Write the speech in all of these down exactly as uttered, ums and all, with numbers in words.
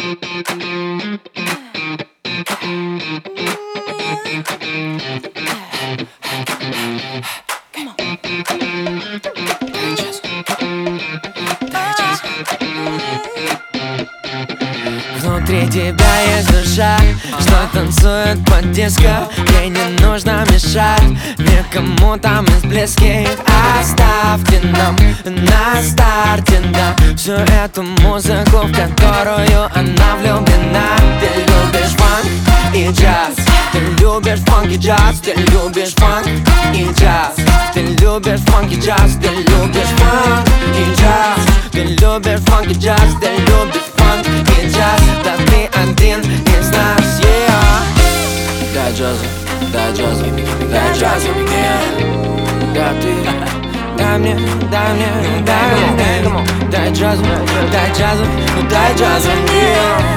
Внутри тебя есть душа, что танцует под диско. Ей не нужно мешать никому там из близких. Оставьте нам на старте, да, всю эту музыку, в которую она влюблена. Ты любишь фанк и джаз, ты любишь фанк и джаз, ты любишь фанк и джаз, ты любишь фанк и джаз, ты любишь фанк и джаз, ты любишь фанк и джаз, ты любишь фанк и джаз. Да ты один из нас, yeah. Дай джазу, дай джазу, дай джазу мне. Да ты, дай мне, дай мне, дай мне. Дай джазу, дай джазу, дай джазу мне.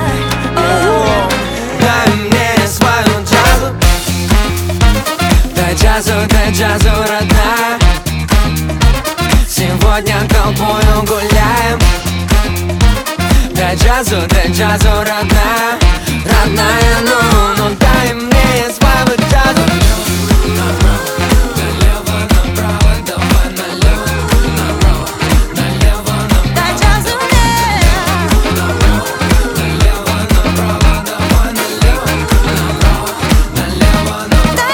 Дай мне свою джазу. Дай джазу, дай джазу, родная. Сегодня толпою гуляем. Дай джазу, дай джазу, родная, родная, ну, ну дай мне свою джазу. Налево, направо, давай налево, направо, налево, направо. Дай джазу мне. Налево, направо, давай налево, направо, налево, направо. Дай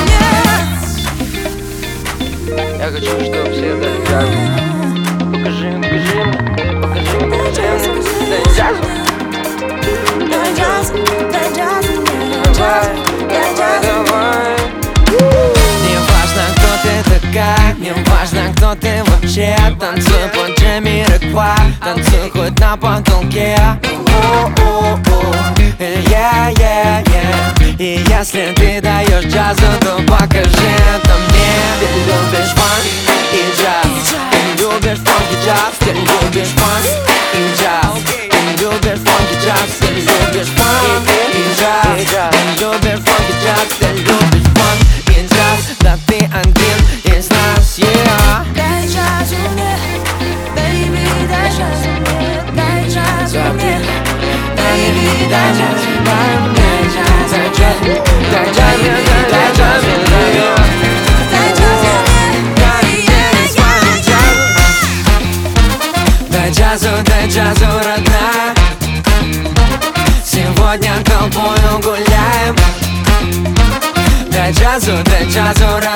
джазу мне. Я хочу, чтобы все дали джазу. Покажи, покажи мне, покажи мне, покажи мне. Дай джазу, дай джазу, дай джазу, дай джазу, давай. Не важно, кто ты такая, не важно, кто ты вообще. Танцуй под Джамироквай, танцуй хоть на потолке. Yeah, yeah, yeah. И если ты даешь джазу, то покажи это мне. Ты любишь фанк и джаз, ты любишь фанк и джаз, ты любишь фанк и джаз, ты любишь фанк и джаз, ты любишь фанк и джаз, ты любишь фанк и джаз, ты любишь фанк и джаз. Да ты один из нас, yeah. Дай джазу мне, baby, дай джазу мне, дай джазу мне, baby, дай джазу, дай мне джаз, дай джазу, дай джазу, дай джазу, дай джазу мне, дай джазу, дай джазу, родная. Сегодня толпою гуляем. Дай джазу, дай джазу,